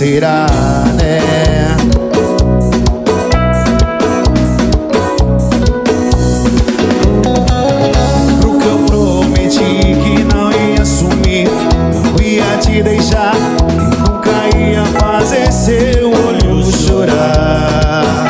será, né? Pro que eu prometi que não ia sumir, não ia te deixar e nunca ia fazer seu olho chorar.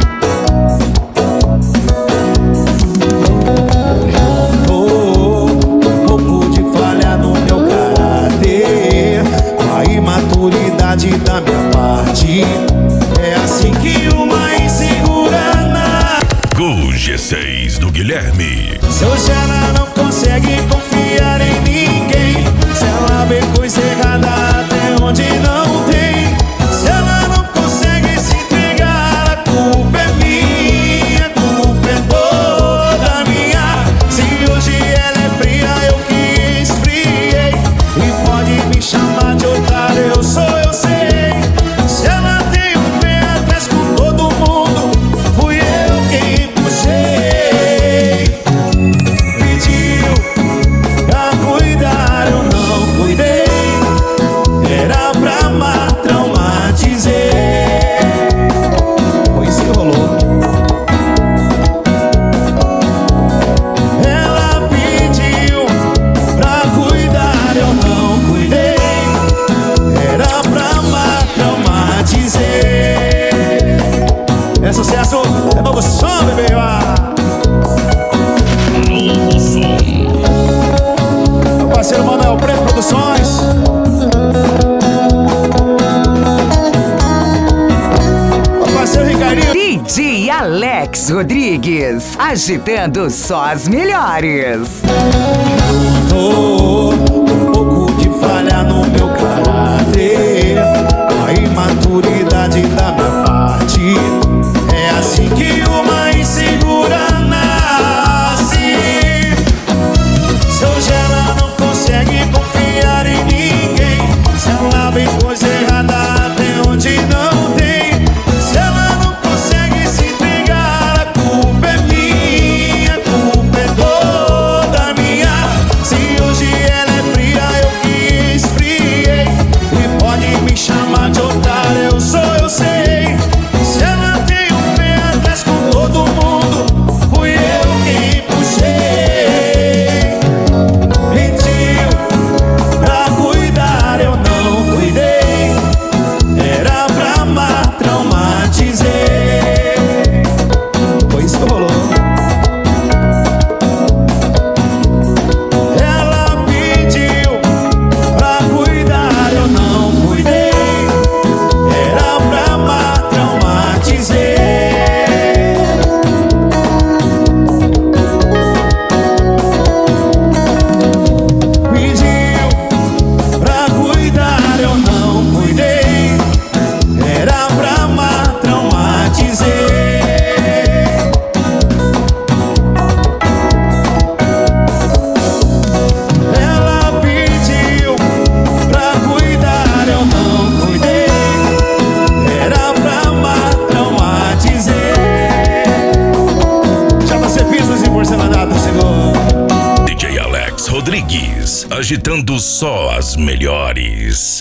Maturidade da minha parte, é assim que uma insegura nasce. Com G6 do Guilherme. Se hoje ela não consegue confiar em ninguém, se ela vê coisa errada até onde não tem, se ela não consegue se entregar, a culpa é minha, a culpa é toda minha. Se hoje ela é fria, eu que esfriei, e pode me chamar de otário, eu sei. Se ela tem um pé atrás com todo mundo, fui eu quem puxei. Pediu pra cuidar, eu não cuidei. Era pra amar, traumatizei. Foi isso que rolou. Ela pediu pra cuidar, eu não cuidei. Era pra amar, traumatizei. É sucesso, é novo som, bebê. Novo som. Meu parceiro Manuel Preto Produções. Meu parceiro Ricardinho. DJ Alex Rodrigues, agitando só as melhores. Um pouco de falha no meu caráter, a imaturidade da minha parte, é assim que uma insegura nasce. Se hoje ela não consegue confiar em ninguém, se ela vê coisa errada até onde não tem, se ela não consegue se entregar, a culpa é minha, a culpa é toda minha. Se hoje ela é fria, eu que esfriei, e pode me chamar de otário, eu sei. Se ela tem um pé atrás com todo mundo, fui eu quem puxei. Pediu pra cuidar, eu não cuidei. Era pra amar, traumatizei. Foi isso que rolou. Ela pediu pra cuidar, eu não cuidei. Era pra amar, traumatizei. Pediu pra cuidar, eu não cuidei. Era pra amar, traumatizei. Ela pediu pra cuidar, eu não cuidei. Era pra amar, traumatizei. Chama Cepistas e Porcelanato, Senhor. DJ Alex Rodrigues, agitando só as melhores.